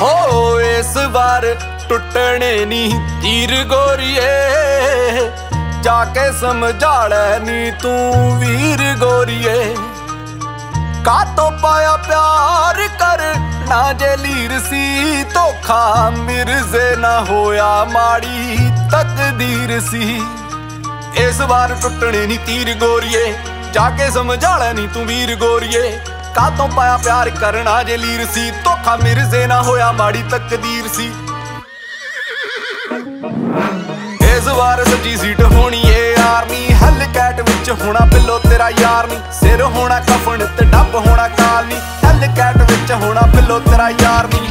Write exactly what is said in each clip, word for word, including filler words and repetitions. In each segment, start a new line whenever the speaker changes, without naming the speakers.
हो इस बार टुटने नी तीर गोरिए, जाके समझा ले नी तू वीर गोरिए। का तो पाया प्यार कर ना जे लीर सी, धोखा मिर्जे ना होया माड़ी तकदीर सी। इस बार टुटने नी तीर गोरिए, जाके समझा ले नी तू वीर गोरिए। का तो पाया प्यार करना जे लीर सी, धोखा मिर्जे ना होया माड़ी तकदीर सी। इस बार सच्ची सीट होनी है यार नी, हेलकैट विच होना पिलो तेरा यार नी। सिर होना कफन ते डब होना काल नी, हेलकैट विच होना पिलो तेरा यार नी।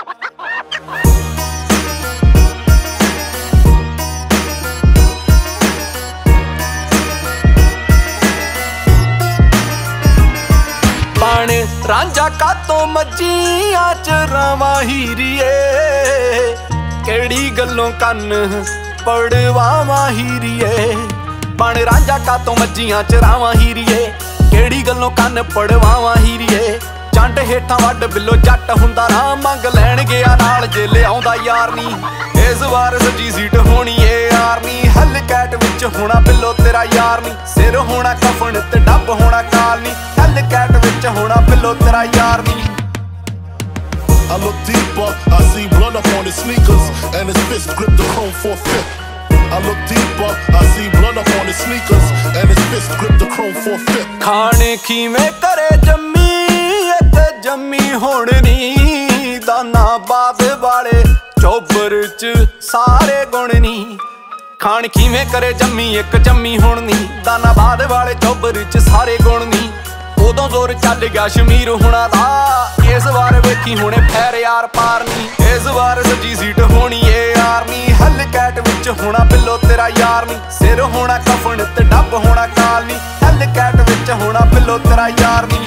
रांझा का तो मज्जियां च रावां हीरिए, केड़ी गल्लों कन पड़वावां हीरिए। बण रांझा का तो मज्जियां च रावां हीरिए, केड़ी गल्लों कन पड़वावां हीरिए। जंड हेठां वड्ड बिलो जट हुंदा राह, मंग लैण गया नाल जे लिआउंदा यार नी। इस बार सच्ची सीट होनी है यार नी, हेलकैट विच होना बिलो तेरा यार नी। सिर होना कफन ते डब होना काल नी, हेलकैट विच होना बिलो तेरा यार नी।
I look deeper, I see blood up on his sneakers, and his fist grip the chrome for fifth. I look deeper, I see blood up on his sneakers, and his fist grip the chrome for fifth.
खाने खीवें करे जम्मी ते जम्मी होण नी, दाना बाद वाले चोबर च सारे गुण नी। खान खीवें करे जम्मी एक जम्मी होण नी, दाना बाद वाले चोबर च सारे गुण नी। उदों जोर चल गया शमीर होना दा, इस बार वेखी हुणे फैर यार पार नी। इस बार सच्ची सीट होनी है यार नी, हेलकैट विच होना बिलो तेरा यार नी। सिर होना कफन ते डब होना काल नी, हेलकैट विच होना बिलो तेरा यार नी।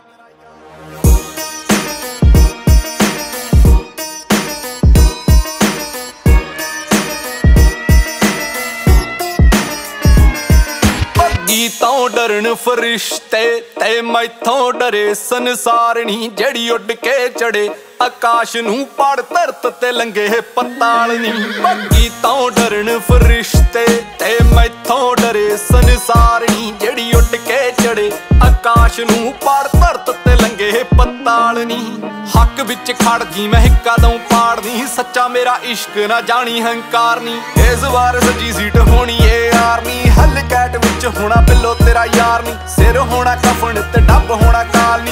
तो डरन फरिश्ते ते मैथों डरे संसारनी, जड़ी उड़ के चढ़े आकाश नू पड़ धरत ते लंघे पताल नी। बाकी तो डरन फरिश्ते ते मैथों डरे संसारनी, जड़ी उड़ के चढ़े आकाश नू पड़ धरत ते लंघे पताल नी। हक विच खड़दी मैं हिक्का दऊं पाड़नी, सच्चा मेरा इश्क ना जानी हंकार नी। इस बार सच्ची सीट होनी है यार नी, हेलकैट विच होना बिलो तेरा यार नी। सिर होना कफन ते डब होना काल